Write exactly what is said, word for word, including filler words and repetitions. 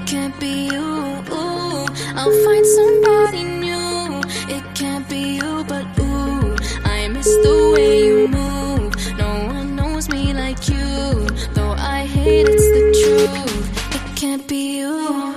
can't be you. I'll find somebody new. It can't be you, but ooh, I miss the way you move. No one knows me like you, though I hate it's the truth. It can't be you.